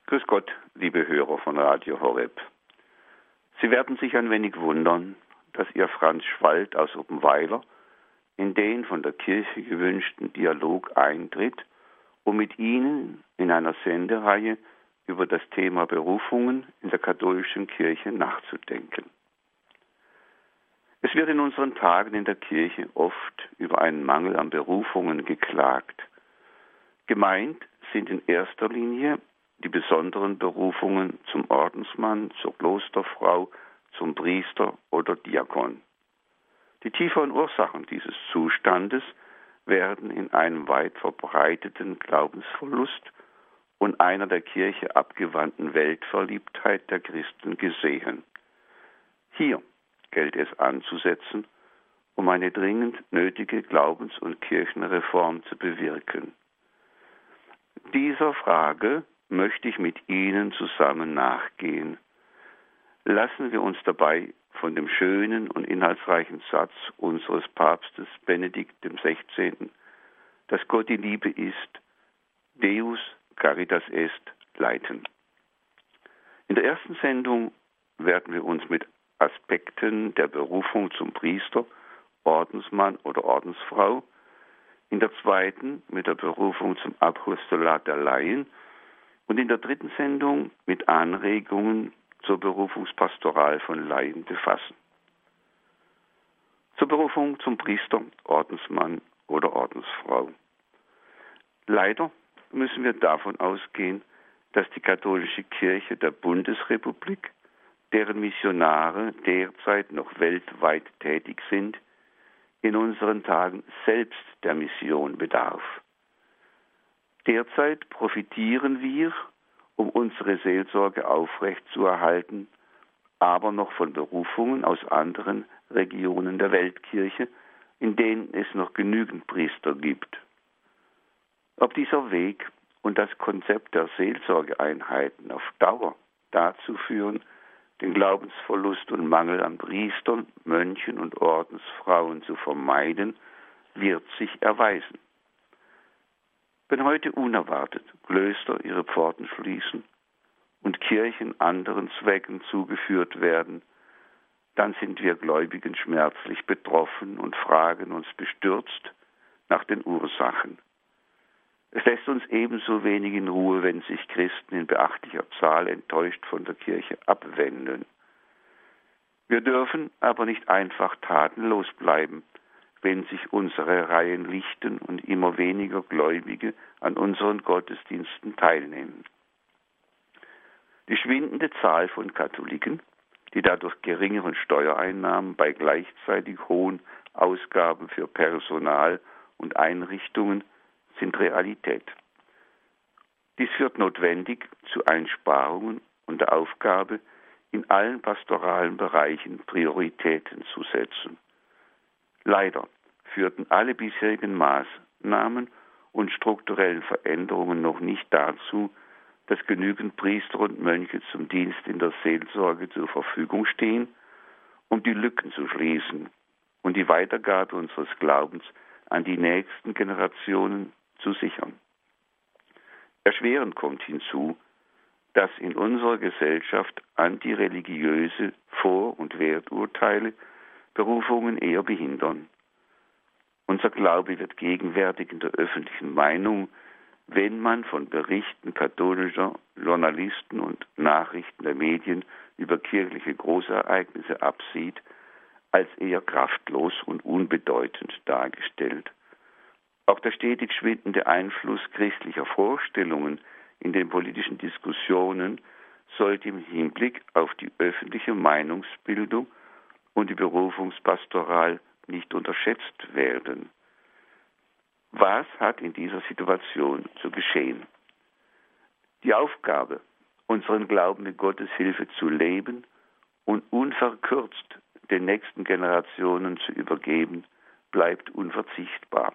Grüß Gott, liebe Hörer von Radio Horeb. Sie werden sich ein wenig wundern, dass Ihr Franz Schwald aus Oppenweiler in den von der Kirche gewünschten Dialog eintritt, um mit Ihnen in einer Sendereihe über das Thema Berufungen in der katholischen Kirche nachzudenken. Es wird in unseren Tagen in der Kirche oft über einen Mangel an Berufungen geklagt. Gemeint sind in erster Linie die besonderen Berufungen zum Ordensmann, zur Klosterfrau, zum Priester oder Diakon. Die tieferen Ursachen dieses Zustandes werden in einem weit verbreiteten Glaubensverlust und einer der Kirche abgewandten Weltverliebtheit der Christen gesehen. Hier gilt es anzusetzen, um eine dringend nötige Glaubens- und Kirchenreform zu bewirken. Dieser Frage möchte ich mit Ihnen zusammen nachgehen. Lassen wir uns dabei von dem schönen und inhaltsreichen Satz unseres Papstes Benedikt XVI., dass Gott die Liebe ist, Deus caritas est, leiten. In der ersten Sendung werden wir uns mit Aspekten der Berufung zum Priester, Ordensmann oder Ordensfrau, in der zweiten mit der Berufung zum Apostolat der Laien und in der dritten Sendung mit Anregungen zur Berufungspastoral von Laien befassen. Zur Berufung zum Priester, Ordensmann oder Ordensfrau. Leider müssen wir davon ausgehen, dass die katholische Kirche der Bundesrepublik, deren Missionare derzeit noch weltweit tätig sind, in unseren Tagen selbst der Mission bedarf. Derzeit profitieren wir, um unsere Seelsorge aufrechtzuerhalten, aber noch von Berufungen aus anderen Regionen der Weltkirche, in denen es noch genügend Priester gibt. Ob dieser Weg und das Konzept der Seelsorgeeinheiten auf Dauer dazu führen, den Glaubensverlust und Mangel an Priestern, Mönchen und Ordensfrauen zu vermeiden, wird sich erweisen. Wenn heute unerwartet Klöster ihre Pforten schließen und Kirchen anderen Zwecken zugeführt werden, dann sind wir Gläubigen schmerzlich betroffen und fragen uns bestürzt nach den Ursachen. Es lässt uns ebenso wenig in Ruhe, wenn sich Christen in beachtlicher Zahl enttäuscht von der Kirche abwenden. Wir dürfen aber nicht einfach tatenlos bleiben, wenn sich unsere Reihen lichten und immer weniger Gläubige an unseren Gottesdiensten teilnehmen. Die schwindende Zahl von Katholiken, die dadurch geringeren Steuereinnahmen bei gleichzeitig hohen Ausgaben für Personal und Einrichtungen sind Realität. Dies führt notwendig zu Einsparungen und der Aufgabe, in allen pastoralen Bereichen Prioritäten zu setzen. Leider führten alle bisherigen Maßnahmen und strukturellen Veränderungen noch nicht dazu, dass genügend Priester und Mönche zum Dienst in der Seelsorge zur Verfügung stehen, um die Lücken zu schließen und die Weitergabe unseres Glaubens an die nächsten Generationen zu sichern. Erschwerend kommt hinzu, dass in unserer Gesellschaft antireligiöse Vor- und Werturteile Berufungen eher behindern. Unser Glaube wird gegenwärtig in der öffentlichen Meinung, wenn man von Berichten katholischer Journalisten und Nachrichten der Medien über kirchliche Großereignisse absieht, als eher kraftlos und unbedeutend dargestellt. Auch der stetig schwindende Einfluss christlicher Vorstellungen in den politischen Diskussionen sollte im Hinblick auf die öffentliche Meinungsbildung und die Berufungspastoral nicht unterschätzt werden. Was hat in dieser Situation zu geschehen? Die Aufgabe, unseren Glauben mit Gottes Hilfe zu leben und unverkürzt den nächsten Generationen zu übergeben, bleibt unverzichtbar.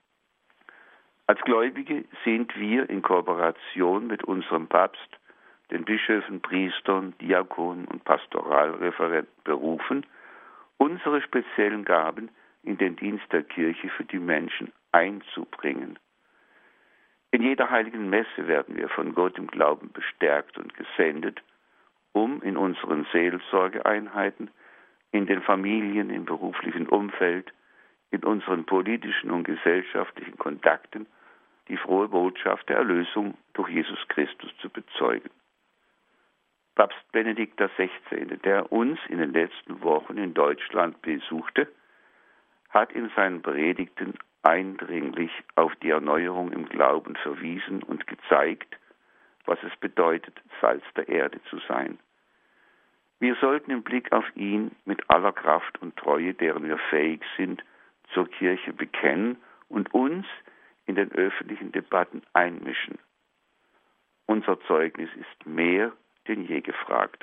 Als Gläubige sind wir in Kooperation mit unserem Papst, den Bischöfen, Priestern, Diakonen und Pastoralreferenten berufen, unsere speziellen Gaben in den Dienst der Kirche für die Menschen einzubringen. In jeder heiligen Messe werden wir von Gott im Glauben bestärkt und gesendet, um in unseren Seelsorgeeinheiten, in den Familien, im beruflichen Umfeld, in unseren politischen und gesellschaftlichen Kontakten die frohe Botschaft der Erlösung durch Jesus Christus zu bezeugen. Papst Benedikt XVI., der uns in den letzten Wochen in Deutschland besuchte, hat in seinen Predigten eindringlich auf die Erneuerung im Glauben verwiesen und gezeigt, was es bedeutet, Salz der Erde zu sein. Wir sollten im Blick auf ihn mit aller Kraft und Treue, deren wir fähig sind, zur Kirche bekennen und uns in den öffentlichen Debatten einmischen. Unser Zeugnis ist mehr denn je gefragt.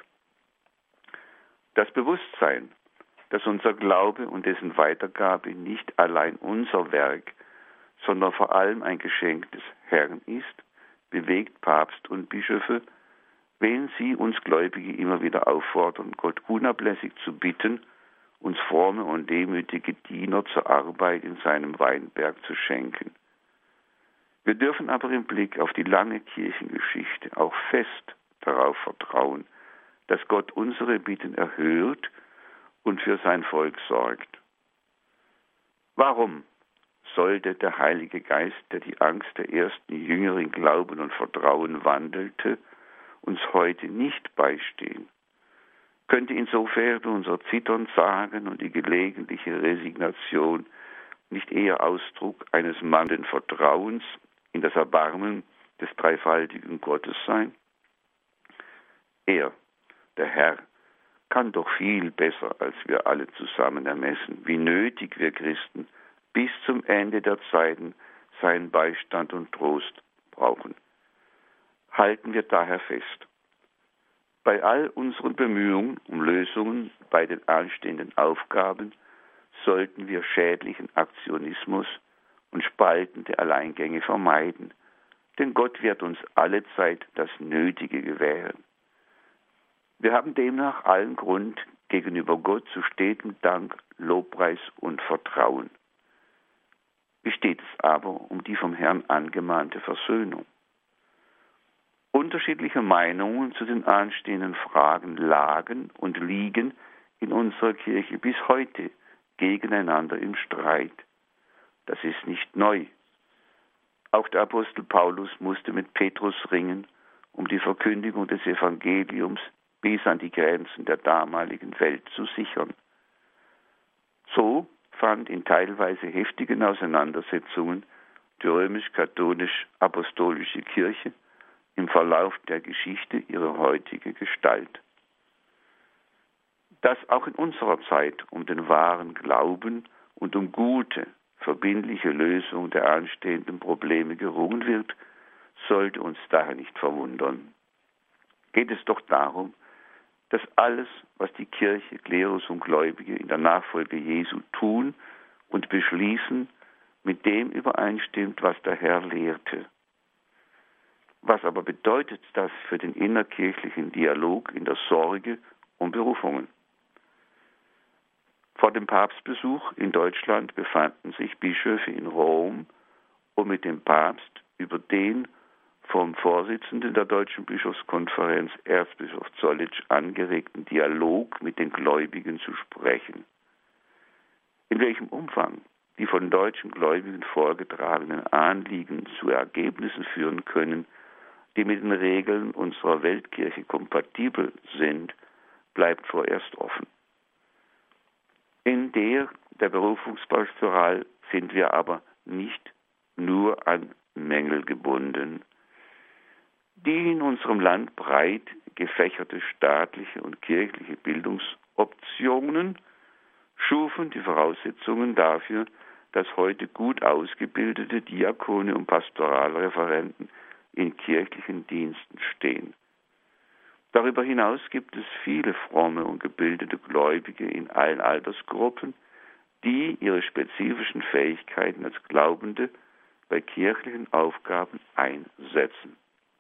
Das Bewusstsein, dass unser Glaube und dessen Weitergabe nicht allein unser Werk, sondern vor allem ein Geschenk des Herrn ist, bewegt Papst und Bischöfe, wenn sie uns Gläubige immer wieder auffordern, Gott unablässig zu bitten, uns fromme und demütige Diener zur Arbeit in seinem Weinberg zu schenken. Wir dürfen aber im Blick auf die lange Kirchengeschichte auch fest darauf vertrauen, dass Gott unsere Bitten erhört und für sein Volk sorgt. Warum sollte der Heilige Geist, der die Angst der ersten Jünger in Glauben und Vertrauen wandelte, uns heute nicht beistehen? Könnte insofern unser Zittern, Zagen und die gelegentliche Resignation nicht eher Ausdruck eines mangelnden Vertrauens in das Erbarmen des dreifaltigen Gottes sein? Er, der Herr, kann doch viel besser als wir alle zusammen ermessen, wie nötig wir Christen bis zum Ende der Zeiten seinen Beistand und Trost brauchen. Halten wir daher fest. Bei all unseren Bemühungen um Lösungen bei den anstehenden Aufgaben sollten wir schädlichen Aktionismus und spaltende Alleingänge vermeiden, denn Gott wird uns allezeit das Nötige gewähren. Wir haben demnach allen Grund, gegenüber Gott zu stetem Dank, Lobpreis und Vertrauen. Wie steht es aber um die vom Herrn angemahnte Versöhnung? Unterschiedliche Meinungen zu den anstehenden Fragen lagen und liegen in unserer Kirche bis heute gegeneinander im Streit. Das ist nicht neu. Auch der Apostel Paulus musste mit Petrus ringen, um die Verkündigung des Evangeliums bis an die Grenzen der damaligen Welt zu sichern. So fand in teilweise heftigen Auseinandersetzungen die römisch-katholisch-apostolische Kirche im Verlauf der Geschichte ihre heutige Gestalt. Dass auch in unserer Zeit um den wahren Glauben und um gute, verbindliche Lösung der anstehenden Probleme gerungen wird, sollte uns daher nicht verwundern. Geht es doch darum, dass alles, was die Kirche, Klerus und Gläubige in der Nachfolge Jesu tun und beschließen, mit dem übereinstimmt, was der Herr lehrte. Was aber bedeutet das für den innerkirchlichen Dialog in der Sorge um Berufungen? Vor dem Papstbesuch in Deutschland befanden sich Bischöfe in Rom, um mit dem Papst über den vom Vorsitzenden der Deutschen Bischofskonferenz, Erzbischof Zollitsch, angeregten Dialog mit den Gläubigen zu sprechen. In welchem Umfang die von deutschen Gläubigen vorgetragenen Anliegen zu Ergebnissen führen können, die mit den Regeln unserer Weltkirche kompatibel sind, bleibt vorerst offen. In der Berufungspastoral sind wir aber nicht nur an Mängel gebunden. Die in unserem Land breit gefächerte staatliche und kirchliche Bildungsoptionen schufen die Voraussetzungen dafür, dass heute gut ausgebildete Diakone und Pastoralreferenten in kirchlichen Diensten stehen. Darüber hinaus gibt es viele fromme und gebildete Gläubige in allen Altersgruppen, die ihre spezifischen Fähigkeiten als Glaubende bei kirchlichen Aufgaben einsetzen.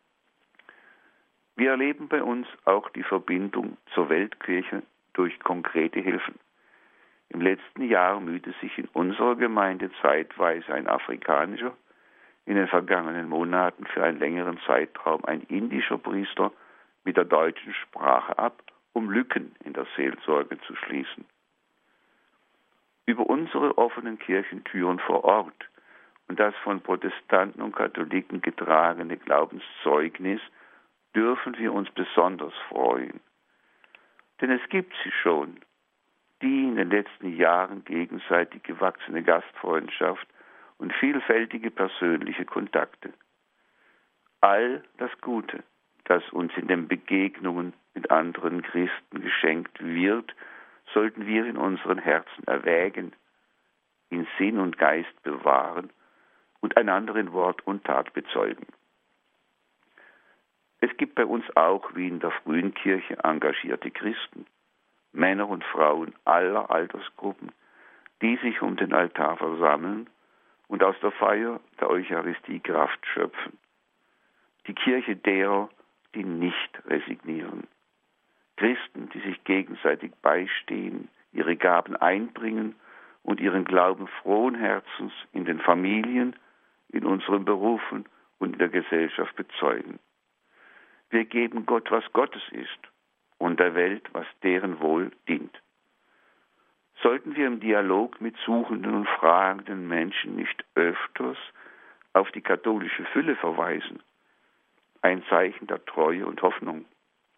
Wir erleben bei uns auch die Verbindung zur Weltkirche durch konkrete Hilfen. Im letzten Jahr mühte sich in unserer Gemeinde zeitweise ein afrikanischer, in den vergangenen Monaten für einen längeren Zeitraum ein indischer Priester mit der deutschen Sprache ab, um Lücken in der Seelsorge zu schließen. Über unsere offenen Kirchentüren vor Ort und das von Protestanten und Katholiken getragene Glaubenszeugnis dürfen wir uns besonders freuen. Denn es gibt sie schon, die in den letzten Jahren gegenseitig gewachsene Gastfreundschaft und vielfältige persönliche Kontakte. All das Gute, das uns in den Begegnungen mit anderen Christen geschenkt wird, sollten wir in unseren Herzen erwägen, in Sinn und Geist bewahren und einander in Wort und Tat bezeugen. Es gibt bei uns auch, wie in der frühen Kirche, engagierte Christen, Männer und Frauen aller Altersgruppen, die sich um den Altar versammeln und aus der Feier der Eucharistie Kraft schöpfen. Die Kirche derer, die nicht resignieren. Christen, die sich gegenseitig beistehen, ihre Gaben einbringen und ihren Glauben frohen Herzens in den Familien, in unseren Berufen und in der Gesellschaft bezeugen. Wir geben Gott, was Gottes ist, und der Welt, was deren Wohl dient. Sollten wir im Dialog mit suchenden und fragenden Menschen nicht öfters auf die katholische Fülle verweisen, ein Zeichen der Treue und Hoffnung.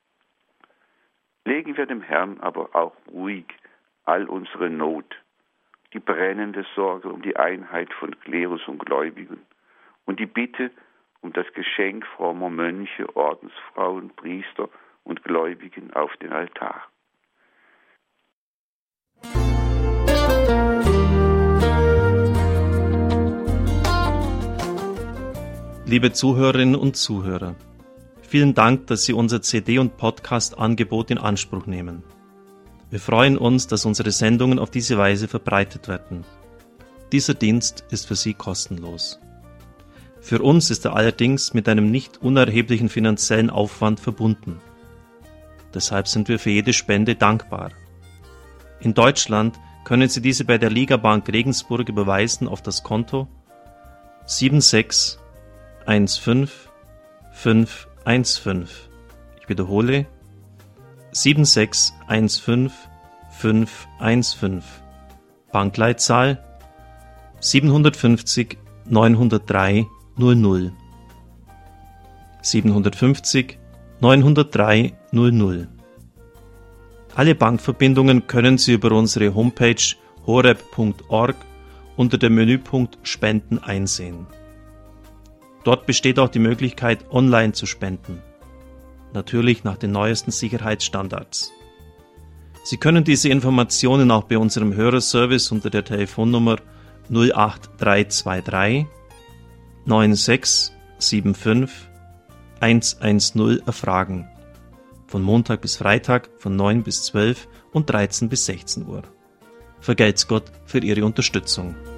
Legen wir dem Herrn aber auch ruhig all unsere Not, die brennende Sorge um die Einheit von Klerus und Gläubigen und die Bitte um das Geschenk frommer Mönche, Ordensfrauen, Priester und Gläubigen auf den Altar. Liebe Zuhörerinnen und Zuhörer, vielen Dank, dass Sie unser CD- und Podcast-Angebot in Anspruch nehmen. Wir freuen uns, dass unsere Sendungen auf diese Weise verbreitet werden. Dieser Dienst ist für Sie kostenlos. Für uns ist er allerdings mit einem nicht unerheblichen finanziellen Aufwand verbunden. Deshalb sind wir für jede Spende dankbar. In Deutschland können Sie diese bei der Ligabank Regensburg überweisen auf das Konto 7615515. Ich wiederhole 7615515. Bankleitzahl 750 903 00. 750 903 00. Alle Bankverbindungen können Sie über unsere Homepage horeb.org unter dem Menüpunkt Spenden einsehen. Dort besteht auch die Möglichkeit, online zu spenden. Natürlich nach den neuesten Sicherheitsstandards. Sie können diese Informationen auch bei unserem Hörerservice unter der Telefonnummer 08323 9675 110 erfragen. Von Montag bis Freitag von 9 bis 12 und 13 bis 16 Uhr. Vergelt's Gott für Ihre Unterstützung.